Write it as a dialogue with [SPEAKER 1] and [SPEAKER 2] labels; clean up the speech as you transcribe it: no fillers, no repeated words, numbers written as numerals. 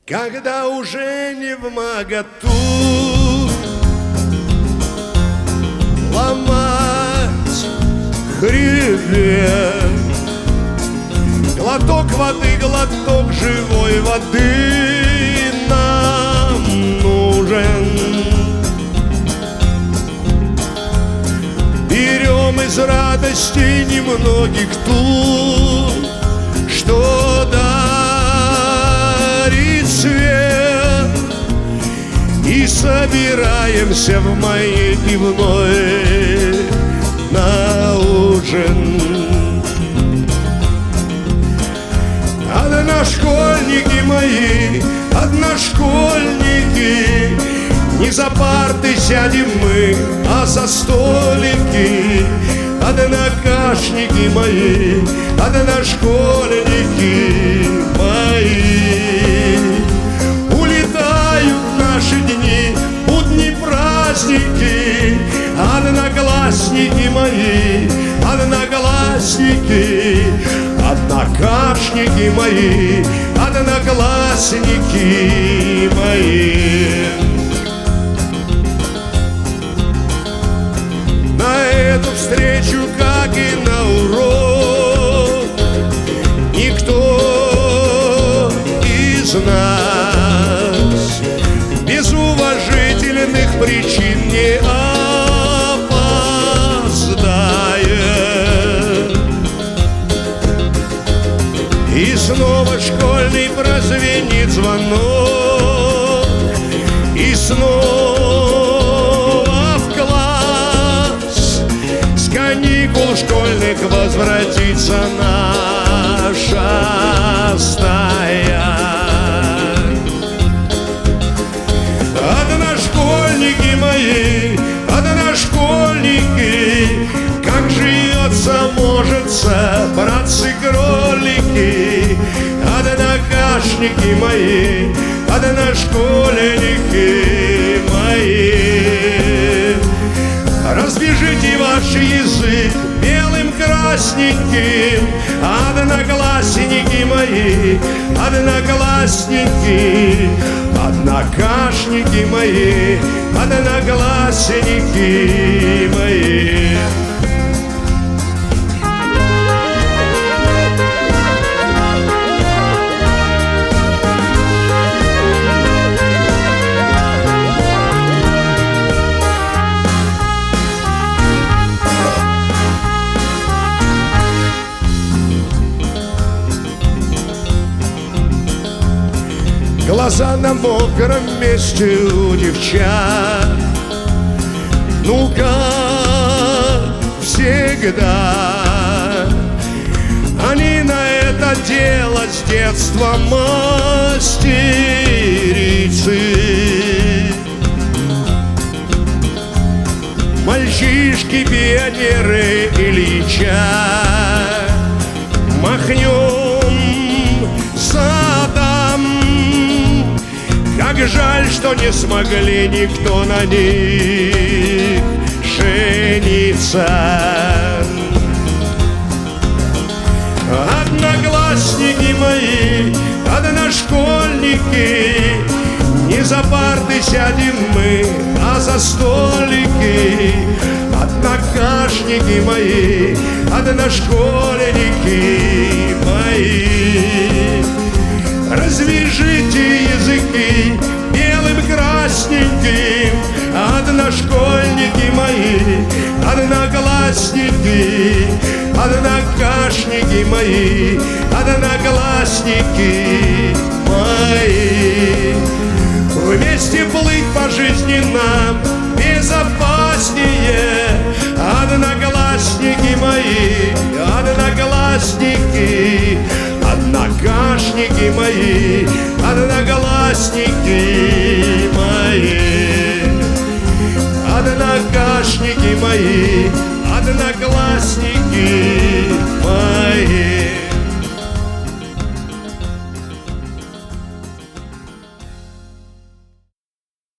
[SPEAKER 1] Когда уже не вмоготу ломать хребет, глоток воды, глоток живой воды нам нужен. Берем из радости немногих ту, что дарит свет, и собираемся в моей пивной на ужин. Одношкольники мои, одношкольники, не за парты сядем мы, а за столики. Однокашники мои, одношкольники мои. Улетают наши дни, будни, праздники. Одноклассники мои, одноклассники, однокашники мои, одноклассники мои. На эту встречу, как и на урок, никто из нас без уважительных причин не опоздает. И снова школьный прозвенит звонок, и снова в класс с каникул школьных возвратится наша стая. Одношкольники мои, одношкольники, как живется, можется, братцы-кролики. Однокашники мои, одношкольники мои. Разбежите ваш язык белым красненьким, одноклассники мои, одноклассники, однокашники мои, одноклассники мои. Глаза на мокром месте у девчат, ну как всегда. Они на это дело с детства мастерицы. Мальчишки-пионеры Ильича, махнем задом. Как жаль, что не смогли никто на них жениться. Одноклассники мои, одношкольники, не за парты сядем мы, а за столики. Однокашники мои, одношкольники мои. Развяжите языки белым красненьким, одношкольники мои, одноклассники, однокашники мои, одноклассники мои. Вместе плыть по жизни нам безопаснее, одноклассники мои, одноклассники, однокашники мои, одноклассники мои. Однокашники мои, одноклассники мои.